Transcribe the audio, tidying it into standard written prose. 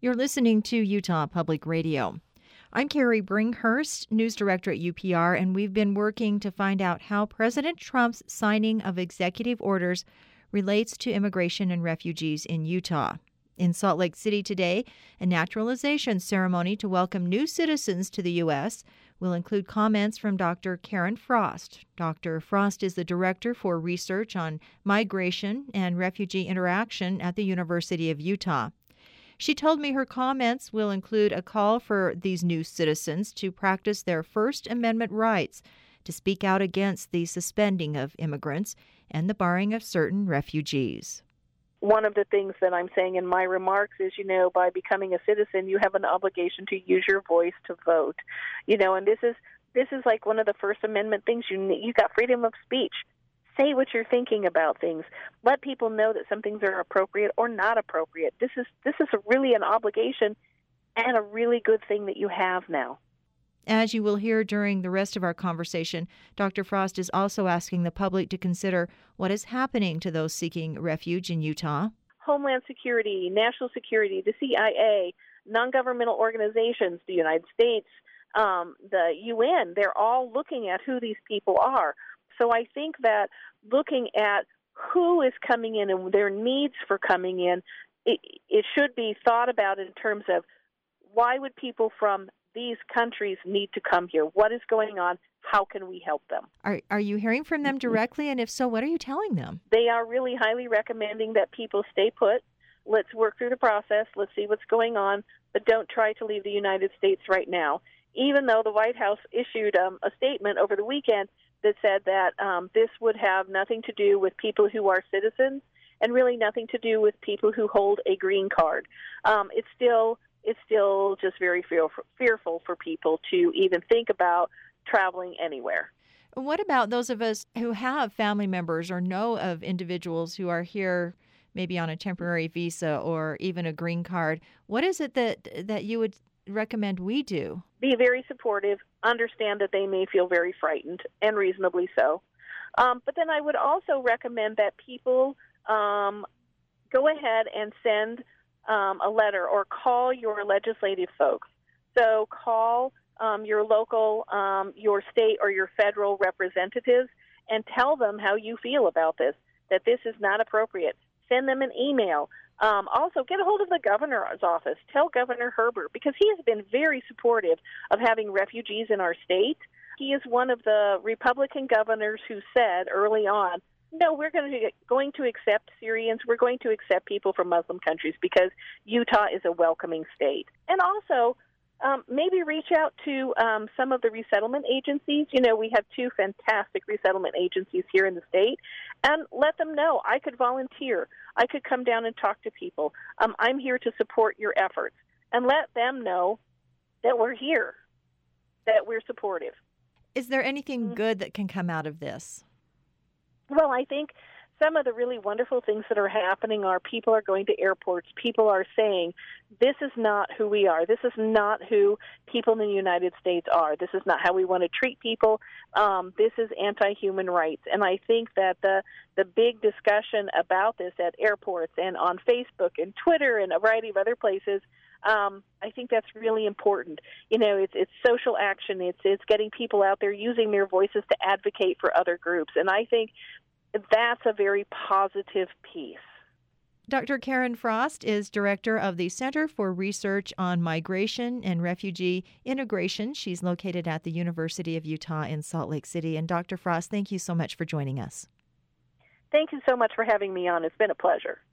You're listening to Utah Public Radio. I'm Carrie Bringhurst, news director at UPR, and we've been working to find out how President Trump's signing of executive orders relates to immigration and refugees in Utah. In Salt Lake City today, a naturalization ceremony to welcome new citizens to the U.S. will include comments from Dr. Karen Frost. Dr. Frost is the director for research on migration and refugee interaction at the University of Utah. She told me her comments will include a call for these new citizens to practice their First Amendment rights, to speak out against the suspending of immigrants and the barring of certain refugees. One of the things that I'm saying in my remarks is, by becoming a citizen, you have an obligation to use your voice to vote. And this is like one of the First Amendment things. You got freedom of speech. Say what you're thinking about things. Let people know that some things are appropriate or not appropriate. This is really an obligation and a really good thing that you have now. As you will hear during the rest of our conversation, Dr. Frost is also asking the public to consider what is happening to those seeking refuge in Utah. Homeland Security, National Security, the CIA, non-governmental organizations, the United States, the UN, they're all looking at who these people are. So I think that looking at who is coming in and their needs for coming in, it should be thought about in terms of why would people from these countries need to come here? What is going on? How can we help them? Are you hearing from them directly? And if so, what are you telling them? They are really highly recommending that people stay put. Let's work through the process. Let's see what's going on. But don't try to leave the United States right now. Even though the White House issued a statement over the weekend that said that this would have nothing to do with people who are citizens and really nothing to do with people who hold a green card. It's still just very fearful for people to even think about traveling anywhere. What about those of us who have family members or know of individuals who are here maybe on a temporary visa or even a green card? What is it that you would recommend we do? Be very supportive, understand that they may feel very frightened, and reasonably so. But then I would also recommend that people go ahead and send a letter or call your legislative folks. So call your local, your state, or your federal representatives and tell them how you feel about this, that this is not appropriate. Send them an email. Also, get a hold of the governor's office. Tell Governor Herbert, because he has been very supportive of having refugees in our state. He is one of the Republican governors who said early on, no, we're going to accept Syrians. We're going to accept people from Muslim countries because Utah is a welcoming state. And also, maybe reach out to some of the resettlement agencies. We have two fantastic resettlement agencies here in the state, and let them know I could volunteer. I could come down and talk to people. I'm here to support your efforts, and let them know that we're here, that we're supportive. Is there anything good that can come out of this? Well, I think some of the really wonderful things that are happening are people are going to airports. People are saying, this is not who we are. This is not who people in the United States are. This is not how we want to treat people. This is anti-human rights. And I think that the big discussion about this at airports and on Facebook and Twitter and a variety of other places, I think that's really important. It's social action. It's getting people out there using their voices to advocate for other groups. And I think that's a very positive piece. Dr. Karen Frost is director of the Center for Research on Migration and Refugee Integration. She's located at the University of Utah in Salt Lake City. And Dr. Frost, thank you so much for joining us. Thank you so much for having me on. It's been a pleasure.